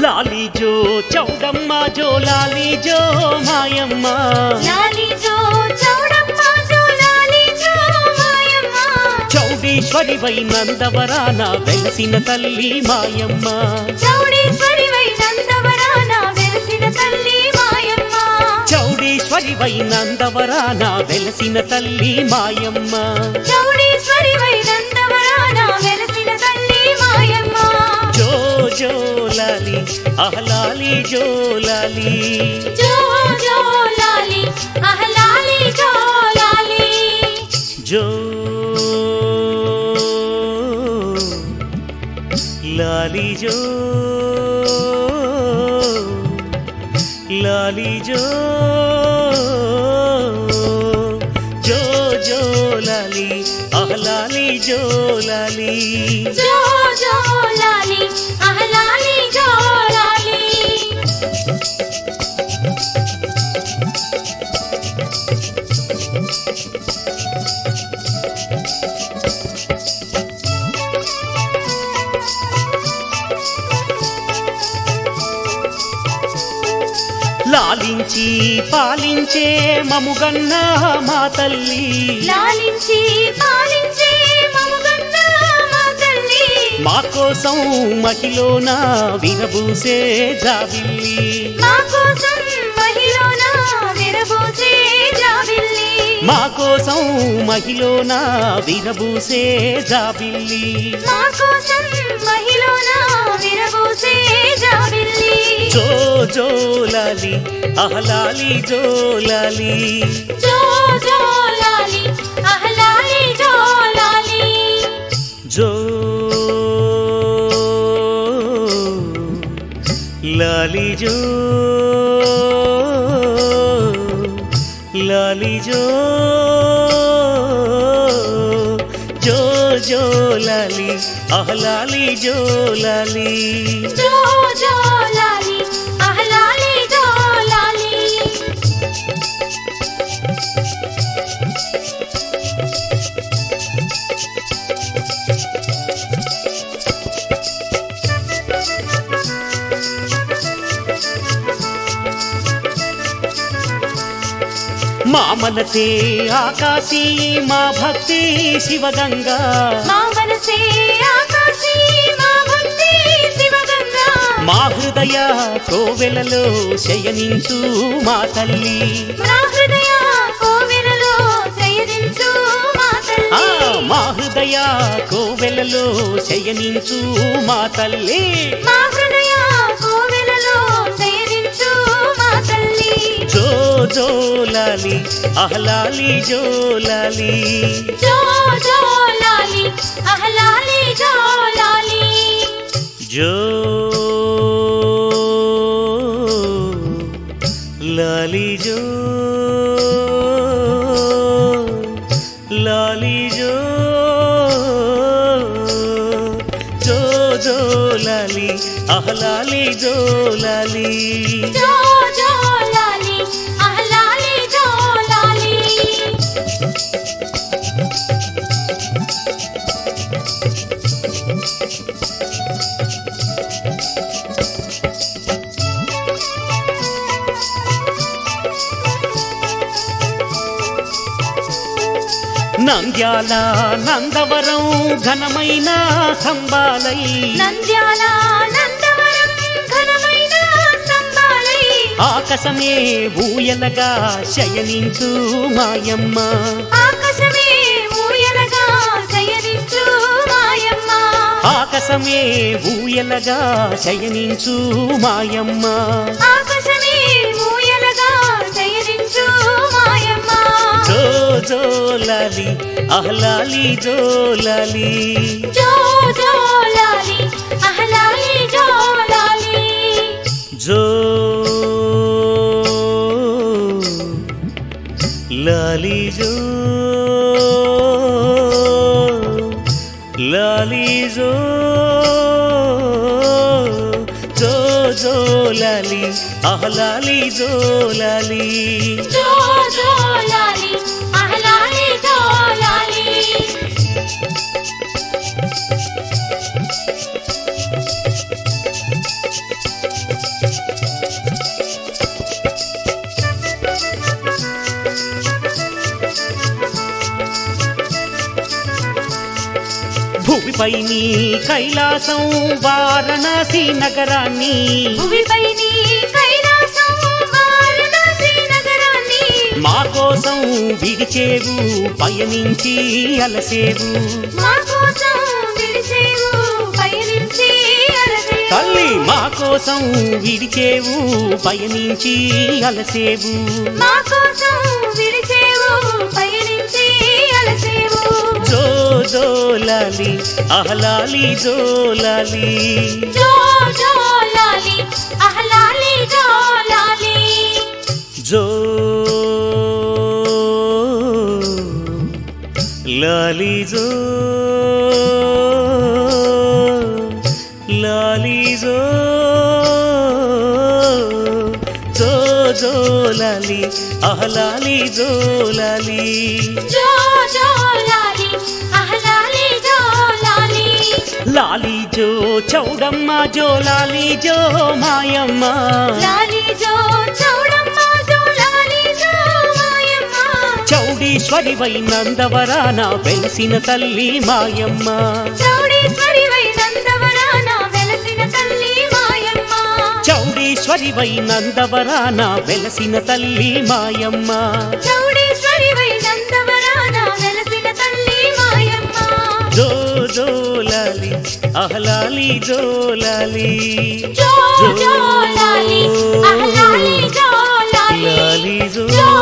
లాలి జో చౌడమ్మ జో లాలి జో మాయమ్మ లాలి జో చౌడమ్మ జో లాలి జో మాయమ్మ చౌడేశ్వరి వై నందవరాన వెలసిన తల్లి మాయమ్మ చౌడేశ్వరి వై నందవరాన వెలసిన తల్లి మాయమ్మ చౌడేశ్వరి వై నందవరాన వెలసిన తల్లి మాయమ్మ చౌడేశ్వరి వై నందవరాన వెలసిన తల్లి మాయమ్మ జో జో లాలి లాలి జో లాలి జో జో లాలి లాలి జో లాలి జో లాలి జో లాలి జో జో జో లాలి లాలి జో లాలి జో జో లాలి లాలి జో లాలి లాలించి పాలించే మముగన్న మా తల్లి లాలించి పాలించే మముగన్న మా తల్లి మా కోసం మహిళన విరబూసే జాబిల్లి మా కోసం మహిళన విరబూసే జాబిల్లి మా కోసం మహిళన విరబూసే జాబిల్లి మా కోసం మహిళన విరబూసే జాబిల్లి జో జో లాలి లాలి జో లాలి జో జో లాలి లాలి జో లాలి జో లాలి జో లాలి జో జో జో లాలి లాలి జో లాలి జో జో లాలి లాలి జో లాలి మా మనసే ఆకాశీ మా భక్తి శివగంగా మా మనసే ఆకాశీ మా భక్తి శివగంగా మా హృదయ కోవెలలో శయనించు మా తల్లి మా హృదయ కోవెలలో శయనించు మా తల్లి మా హృదయ కోవెలలో శయనించు మా తల్లి మా హృదయ కోవెలలో శయనించు మా తల్లి జో జో లాలి లాలి జో లాలి జో జో లాలి లాలి జో లాలి జో లాలి జో లాలి జో జో జో లాలి లాలి జో లాలి జో జో లాలి లాలి జో లాలి నంద్యాల నందవరం ఘనమైన స్తంభాలై నంద్యాల నందవరం ఘనమైన స్తంభాలై ఆకాశమే ఊయలగా శయనించు మాయమ్మ ఆకాశమే ఊయలగా శయనించు మాయమ్మ ఆకాశమే ఊయలగా శయనించు మాయమ్మ ఆకాశమే ఊయలగా శయనించు మాయమ్మ జో జో లాలి లాలి జో లాలి జో జో లాలి లాలి జో లాలి జో లాలి జో లాలి జో జో జో లాలి లాలి జో లాలి జో జో లాలి లాలి జో లాలి భువిపై నీ కైలాసం వారణాసి నగరాన్ని భువిపై నీ కైలాసం వారణాసి నగరాన్ని మా కోసం విడిచేవు పయనించి అలసేవు మా కోసం విడిచేవు పయనించి అలసేవు తల్లి మా కోసం విడిచేవు పయనించి అలసేవు మా కోసం విడిచేవు పయనించి అలసేవు జో జోలాలి ఆహ్లాలి జోలాలి జో జోలాలి ఆహ్లాలి జోలాలి జో లాలి జో లాలి జో జో జోలాలి ఆహ్లాలి జోలాలి జో జోలాలి ఆహ్లాలి జోలాలి లాలి జో చౌడమ్మ జో లాలి జో మాయమ్మ లాలి జో చౌడమ్మ జో లాలి జో మాయమ్మ చౌడీశ్వరివై నందవరాన వెలిసిన తల్లి మాయమ్మ చౌడీశ్వరివై నందవరాన వెలసిన తల్లి మాయమ్మ చౌడీశ్వరివై నందవరాన వెలసిన తల్లి మాయమ్మ చౌడీశ్వరివై నందవరాన వెలసిన తల్లి మాయమ్మ జో జోలాలి ఆహ్లాలి జోలాలి జో జోలాలి ఆహ్లాలి జోలాలి లాలి జో జో